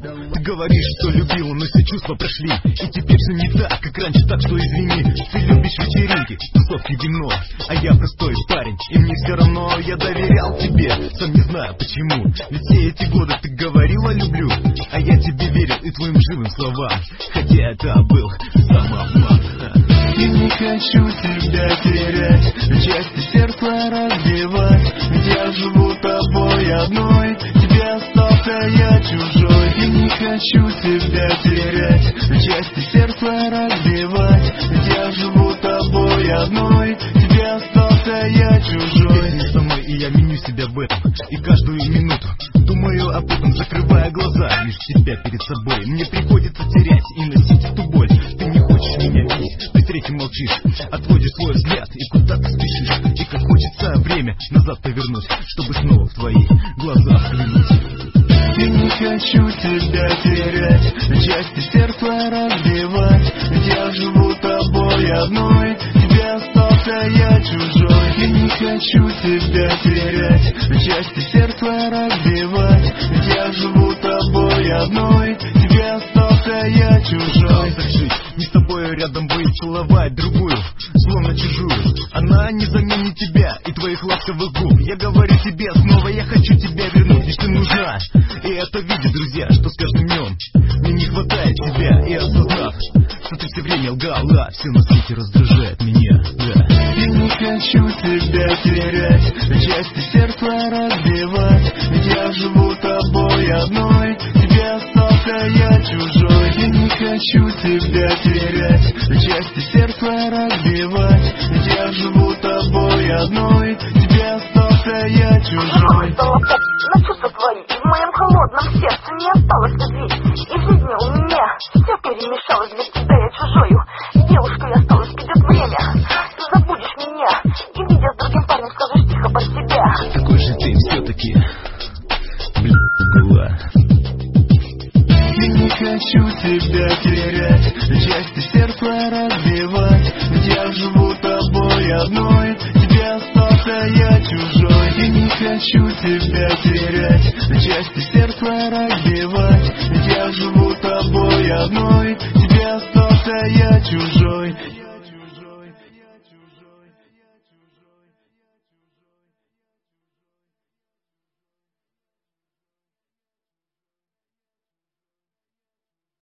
Ты говоришь, что любила, но все чувства прошли. И теперь все не так, как раньше, так что извини. Ты любишь вечеринки, тусовки, вино, а я простой парень, и мне все равно. Я доверял тебе, сам не знаю почему. Ведь все эти годы ты говорила люблю, а я тебе верил и твоим живым словам, хотя это был самообман. И не хочу тебя терять, части сердца разбивать. Ведь я живу тобой одной, тебе остался я чужой. И не хочу тебя терять, части сердца разбивать. Ведь я живу тобой одной, тебе остался я чужой. Ты не со мной, и я меню себя в этом, и каждую минуту думаю об этом, закрывая глаза. Лишь тебя перед собой мне приходится терять и носить эту боль. Ты не хочешь меня видеть, ты третьим молчишь, отводишь свой взгляд и куда-то спешишь. И как хочется время назад повернуть, чтобы снова в твои глаза взглянуть. И не хочу тебя терять, части сердца разбивать. Ведь я живу тобой одной, тебе остался я чужой. И не хочу тебя терять, части сердца разбивать. Ведь я живу тобой одной, тебе остался я чужой. Так жить, не с тобой рядом будет целовать другую, словно чужую. Она не заменит тебя и твоих ласковых губ. Я говорю тебе снова, я хочу тебя вернуть, лишь ты нужна. И это видят друзья, что с каждым днем мне не хватает тебя. И осознав, что ты все время лгала, все на свете раздражает меня, да. И не хочу тебя терять, части сердца разбивать. Ведь я живу тобой одной, тебе остался я чужой. И не хочу тебя терять, части сердца разбивать. Ведь я живу тобой одной, тебе остался я чужой. На чувства твои, и в моем холодном сердце не осталось любви. И в жизни у меня все перемешалось, без тебя я чужою. Девушкой осталось, придет время, ты забудешь меня, и видя с другим парнем скажешь тихо про себя. Какой же ты все-таки, была. И не хочу тебя терять, части сердца разбивать. Ведь я живу тобой одной, тебе остался я чужой. И не хочу тебя терять, части сердца разбивать. Ведь я живу